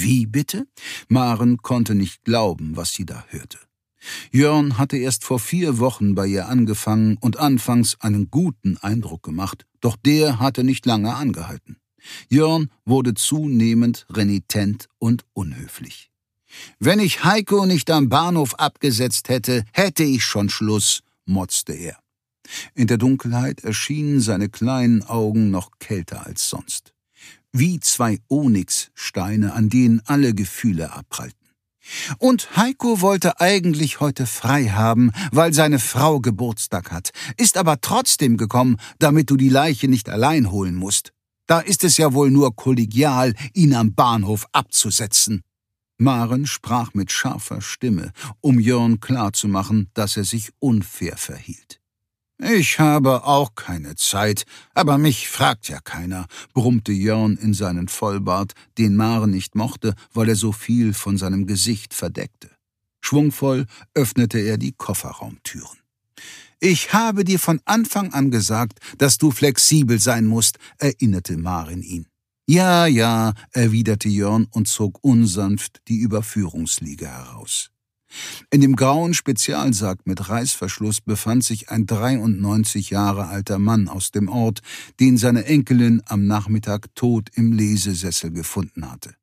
Wie bitte? Maren konnte nicht glauben, was sie da hörte. Jörn hatte erst vor 4 Wochen bei ihr angefangen und anfangs einen guten Eindruck gemacht, doch der hatte nicht lange angehalten. Jörn wurde zunehmend renitent und unhöflich. »Wenn ich Heiko nicht am Bahnhof abgesetzt hätte, hätte ich schon Schluss«, motzte er. In der Dunkelheit erschienen seine kleinen Augen noch kälter als sonst. Wie 2 Onyxsteine, an denen alle Gefühle abprallten. Und Heiko wollte eigentlich heute frei haben, weil seine Frau Geburtstag hat, ist aber trotzdem gekommen, damit du die Leiche nicht allein holen musst. Da ist es ja wohl nur kollegial, ihn am Bahnhof abzusetzen. Maren sprach mit scharfer Stimme, um Jörn klarzumachen, dass er sich unfair verhielt. »Ich habe auch keine Zeit, aber mich fragt ja keiner«, brummte Jörn in seinen Vollbart, den Maren nicht mochte, weil er so viel von seinem Gesicht verdeckte. Schwungvoll öffnete er die Kofferraumtüren. »Ich habe dir von Anfang an gesagt, dass du flexibel sein musst«, erinnerte Maren ihn. »Ja«, erwiderte Jörn und zog unsanft die Überführungsliege heraus. In dem grauen Spezialsack mit Reißverschluss befand sich ein 93 Jahre alter Mann aus dem Ort, den seine Enkelin am Nachmittag tot im Lesesessel gefunden hatte.